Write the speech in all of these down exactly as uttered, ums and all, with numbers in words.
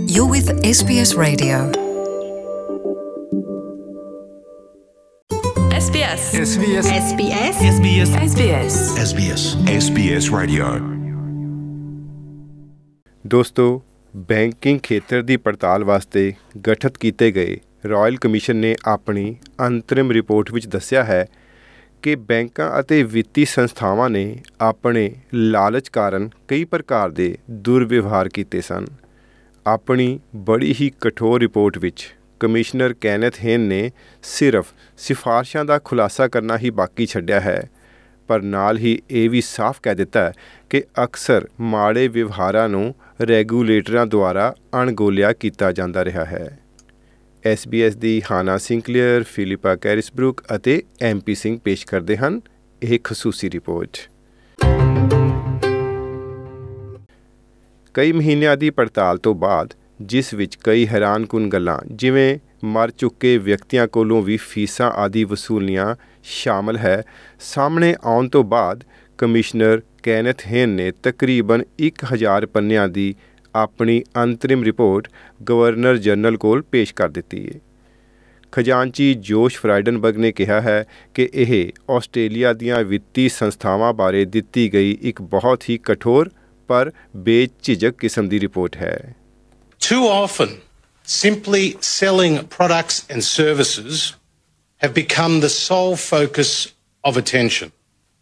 You're with S B S Radio. S B S. S B S. S B S. S B S. S B S. S B S. S B S Radio. ਦੋਸਤੋ, banking ਖੇਤਰ ਦੀ ਪੜਤਾਲ ਵਾਸਤੇ ਗਠਿਤ ਕੀਤੇ ਗਏ royal commission ਨੇ ਆਪਣੀ ਅੰਤਰਿਮ ਰਿਪੋਰਟ ਵਿੱਚ ਦੱਸਿਆ ਹੈ ਕਿ ਬੈਂਕਾਂ ਅਤੇ ਵਿੱਤੀ ਸੰਸਥਾਵਾਂ ਨੇ ਆਪਣੇ ਲਾਲਚ ਕਾਰਨ ਕਈ ਪ੍ਰਕਾਰ ਦੇ ਦੁਰਵਿਵਹਾਰ ਕੀਤੇ ਸਨ। ਆਪਣੀ ਬੜੀ ਹੀ ਕਠੋਰ ਰਿਪੋਰਟ ਵਿੱਚ ਕਮਿਸ਼ਨਰ ਕੈਨੇਥ ਹੇਨ ਨੇ ਸਿਰਫ ਸਿਫਾਰਸ਼ਾਂ ਦਾ ਖੁਲਾਸਾ ਕਰਨਾ ਹੀ ਬਾਕੀ ਛੱਡਿਆ ਹੈ, ਪਰ ਨਾਲ ਹੀ ਇਹ ਵੀ ਸਾਫ਼ ਕਹਿ ਦਿੱਤਾ ਹੈ ਕਿ ਅਕਸਰ ਮਾੜੇ ਵਿਵਹਾਰਾਂ ਨੂੰ ਰੈਗੂਲੇਟਰਾਂ ਦੁਆਰਾ ਅਣਗੌਲਿਆ ਕੀਤਾ ਜਾਂਦਾ ਰਿਹਾ ਹੈ। ਐਸ ਬੀ ਐਸ ਦੀ ਹਾਨਾ ਸਿੰਕਲੇਅਰ, ਫਿਲਿਪਾ ਕੈਰਿਸਬਰੁਕ ਅਤੇ ਐਮ ਪੀ ਸਿੰਘ ਪੇਸ਼ ਕਰਦੇ ਹਨ ਇਹ ਖਸੂਸੀ ਰਿਪੋਰਟ। ਕਈ ਮਹੀਨਿਆਂ ਦੀ ਪੜਤਾਲ ਤੋਂ ਬਾਅਦ, ਜਿਸ ਵਿੱਚ ਕਈ ਹੈਰਾਨਕੁਨ ਗੱਲਾਂ ਜਿਵੇਂ ਮਰ ਚੁੱਕੇ ਵਿਅਕਤੀਆਂ ਕੋਲੋਂ ਵੀ ਫੀਸਾਂ ਆਦਿ ਵਸੂਲੀਆਂ ਸ਼ਾਮਲ ਹੈ, ਸਾਹਮਣੇ ਆਉਣ ਤੋਂ ਬਾਅਦ ਕਮਿਸ਼ਨਰ ਕੈਨੇਥ ਹੇਨ ਨੇ ਤਕਰੀਬਨ ਇੱਕ ਹਜ਼ਾਰ ਪੰਨਿਆਂ ਦੀ ਆਪਣੀ ਅੰਤਰਿਮ ਰਿਪੋਰਟ ਗਵਰਨਰ ਜਨਰਲ ਕੋਲ ਪੇਸ਼ ਕਰ ਦਿੱਤੀ ਹੈ। ਖਜ਼ਾਨਚੀ ਜੋਸ਼ ਫਰਾਈਡਨਬਰਗ ਨੇ ਕਿਹਾ ਹੈ ਕਿ ਇਹ ਆਸਟ੍ਰੇਲੀਆ ਦੀਆਂ ਵਿੱਤੀ ਸੰਸਥਾਵਾਂ ਬਾਰੇ ਦਿੱਤੀ ਗਈ ਇੱਕ ਬਹੁਤ ਹੀ ਕਠੋਰ ਪਰ ਬੇਝਿਜਕ ਕਿਸਮ ਦੀ ਰਿਪੋਰਟ ਹੈ। Too often, simply selling products and services have become the sole focus of attention.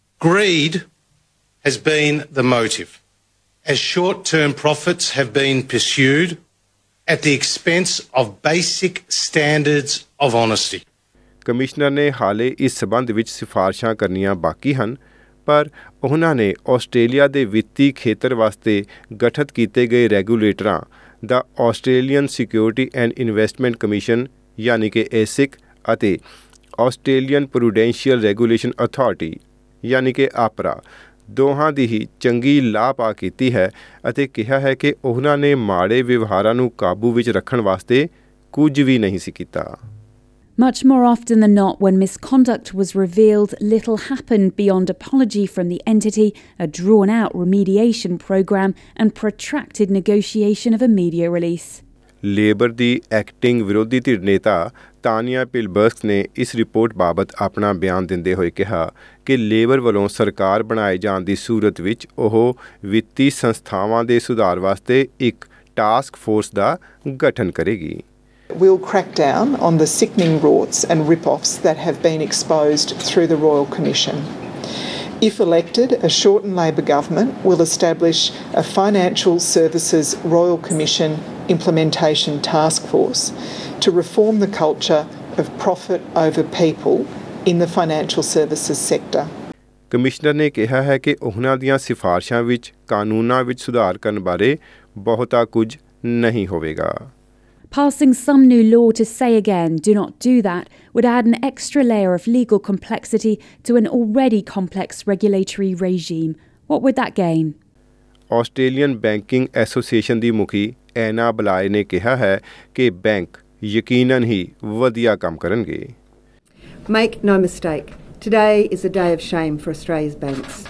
Greed has been the motive, as short-term profits have been pursued at the expense of basic standards of honesty. Commissioner ਨੇ ਹਾਲੇ ਇਸ ਸਬੰਧ ਵਿੱਚ ਸਿਫਾਰਸ਼ਾਂ ਕਰਨੀਆਂ ਬਾਕੀ ਹਨ, ਪਰ ਉਹਨਾਂ ਨੇ ਆਸਟ੍ਰੇਲੀਆ ਦੇ ਵਿੱਤੀ ਖੇਤਰ ਵਾਸਤੇ ਗਠਿਤ ਕੀਤੇ ਗਏ ਰੈਗੂਲੇਟਰਾਂ ਦਾ Australian Securities and Investment Commission ਯਾਨੀ ਕਿ ਏਸਿਕ ਅਤੇ ਆਸਟ੍ਰੇਲੀਅਨ ਪ੍ਰੂਡੈਂਸ਼ੀਅਲ ਰੈਗੂਲੇਸ਼ਨ ਅਥਾਰਟੀ ਯਾਨੀ ਕਿ ਆਪਰਾ ਦੋਹਾਂ ਦੀ ਹੀ ਚੰਗੀ ਲਾਪਾ ਕੀਤੀ ਹੈ ਅਤੇ ਕਿਹਾ ਹੈ ਕਿ ਉਹਨਾਂ ਨੇ ਮਾੜੇ ਵਿਵਹਾਰਾਂ ਨੂੰ ਕਾਬੂ ਵਿੱਚ ਰੱਖਣ ਵਾਸਤੇ ਕੁਝ ਵੀ ਨਹੀਂ ਸੀ ਕੀਤਾ। Much more often than not, when misconduct was revealed, little happened beyond apology from the entity, a drawn-out remediation program, and protracted negotiation of a media release. Labor ਦੀ ਐਕਟਿੰਗ ਵਿਰੋਧੀ ਧਿਰ ਨੇਤਾ ਤਾਨੀਆ ਪਿਲਬਰਗਸ ਨੇ ਇਸ ਰਿਪੋਰਟ ਬਾਬਤ ਆਪਣਾ ਬਿਆਨ ਦਿੰਦੇ ਹੋਏ ਕਿਹਾ ਕਿ ਲੇਬਰ ਵੱਲੋਂ ਸਰਕਾਰ ਬਣਾਏ ਜਾਣ ਦੀ ਸੂਰਤ ਵਿੱਚ ਉਹ ਵਿੱਤੀ ਸੰਸਥਾਵਾਂ ਦੇ ਸੁਧਾਰ ਵਾਸਤੇ ਇੱਕ ਟਾਸਕ ਫੋਰਸ ਦਾ ਗਠਨ ਕਰੇਗੀ। We'll crack down on the sickening rorts and rip-offs that have been exposed through the Royal Commission. If elected, a Shorten Labor government will establish a Financial Services Royal Commission Implementation Task Force to reform the culture of profit over people in the financial services sector. Commissioner ਨੇ ਕਿਹਾ ਹੈ ਕਿ ਉਹਨਾਂ ਦੀਆਂ ਸਿਫਾਰਸ਼ਾਂ ਵਿੱਚ ਕਾਨੂੰਨਾਂ ਵਿੱਚ ਸੁਧਾਰ ਕਰਨ ਬਾਰੇ ਬਹੁਤਾ ਕੁਝ ਨਹੀਂ ਹੋਵੇਗਾ। Passing some new law to say again, do not do that, would add an extra layer of legal complexity to an already complex regulatory regime. What would that gain? Australian Banking Association ਦੀ ਮੁਖੀ Anna ਬਲਾਏ ਨੇ ਕਿਹਾ ਹੈ ਕਿ bank ਯਕੀਨਨ ਹੀ ਵਧੀਆ ਕੰਮ ਕਰਨਗੇ। Make no mistake, today is a day of shame for Australia's banks.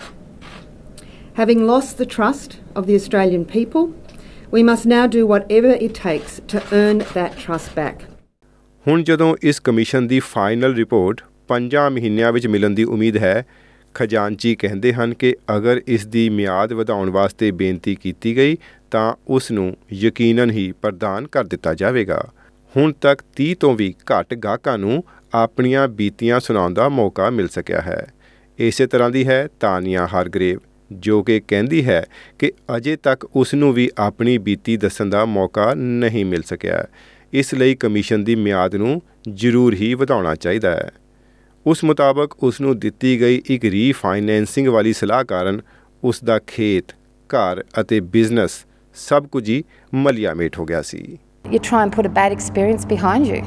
Having lost the trust of the Australian people, we must now do whatever it takes to earn that trust back. ਹੁਣ ਜਦੋਂ ਇਸ commission ਦੀ final report ਪੰਜਾਂ ਮਹੀਨਿਆਂ ਵਿੱਚ ਮਿਲਣ ਦੀ ਉਮੀਦ ਹੈ, ਖਜ਼ਾਨਚੀ ਕਹਿੰਦੇ ਹਨ ਕਿ ਅਗਰ ਇਸ ਦੀ ਮਿਆਦ ਵਧਾਉਣ ਵਾਸਤੇ ਬੇਨਤੀ ਕੀਤੀ ਗਈ ਤਾਂ ਉਸ ਨੂੰ ਯਕੀਨਨ ਹੀ ਪ੍ਰਦਾਨ ਕਰ ਦਿੱਤਾ ਜਾਵੇਗਾ। ਹੁਣ ਤੱਕ ਤੀਹ ਤੋਂ ਵੀ ਘੱਟ ਗਾਹਕਾਂ ਨੂੰ ਆਪਣੀਆਂ ਬੀਤੀਆਂ ਸੁਣਾਉਣ ਦਾ ਮੌਕਾ ਮਿਲ ਸਕਿਆ ਹੈ। ਇਸੇ ਤਰ੍ਹਾਂ ਦੀ ਹੈ ਤਾਨੀਆ ਹਾਰਗਰੇਵ, ਜੋ ਕਿ ਕਹਿੰਦੀ ਹੈ ਕਿ ਅਜੇ ਤੱਕ ਉਸ ਨੂੰ ਵੀ ਆਪਣੀ ਬੀਤੀ ਦੱਸਣ ਦਾ ਮੌਕਾ ਨਹੀਂ ਮਿਲ ਸਕਿਆ, ਇਸ ਲਈ ਕਮਿਸ਼ਨ ਦੀ ਮਿਆਦ ਨੂੰ ਜ਼ਰੂਰ ਹੀ ਵਧਾਉਣਾ ਚਾਹੀਦਾ ਹੈ। ਉਸ ਮੁਤਾਬਕ ਉਸ ਨੂੰ ਦਿੱਤੀ ਗਈ ਇੱਕ ਰੀਫਾਈਨੈਂਸਿੰਗ ਵਾਲੀ ਸਲਾਹ ਕਾਰਨ ਉਸ ਦਾ ਖੇਤ, ਘਰ ਅਤੇ ਬਿਜ਼ਨਸ ਸਭ ਕੁਝ ਹੀ ਮਲੀਆਮੇਟ ਹੋ ਗਿਆ ਸੀ। You try and put a bad experience behind you,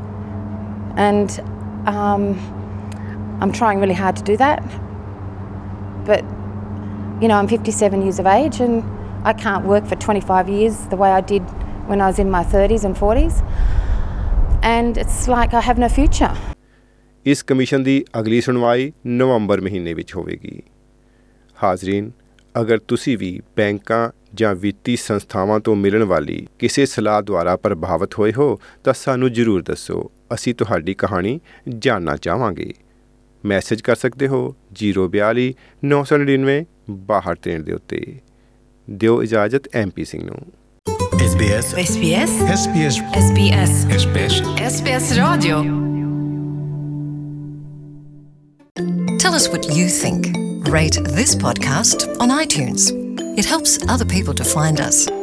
and um, I'm trying really hard to do that, but you know, I'm fifty-seven years of age and I can't work for twenty-five years the way I did when I was in my thirties and forties, and it's like I have no future. ਇਸ commission ਦੀ ਅਗਲੀ ਸੁਣਵਾਈ ਨਵੰਬਰ ਮਹੀਨੇ ਵਿੱਚ ਹੋਵੇਗੀ। ਹਾਜ਼ਰੀਨ, ਅਗਰ ਤੁਸੀਂ ਵੀ ਬੈਂਕਾਂ ਜਾਂ ਵਿੱਤੀ ਸੰਸਥਾਵਾਂ ਤੋਂ ਮਿਲਣ ਵਾਲੀ ਕਿਸੇ ਸਲਾਹ ਦੁਆਰਾ ਪ੍ਰਭਾਵਿਤ ਹੋਏ ਹੋ ਤਾਂ ਸਾਨੂੰ ਜ਼ਰੂਰ ਦੱਸੋ। ਅਸੀਂ ਤੁਹਾਡੀ ਕਹਾਣੀ ਜਾਣਨਾ ਚਾਹਾਂਗੇ। ਮੈਸੇਜ ਕਰ ਸਕਦੇ ਹੋ ਜ਼ੀਰੋ ਬਿਆਲੀ ਨੌ ਸੌ ਨੜਿਨਵੇਂ ਬਾਹਠ ਤੇਂਹਠ ਦੇ ਉੱਤੇ। ਦਿਓ ਇਜਾਜ਼ਤ ਐਮ ਪੀ ਸਿੰਘ ਨੂੰ। S B S S B S S B S S B S S B S S B S Radio. Tell us what you think. Rate this podcast on iTunes. It helps other people to find us.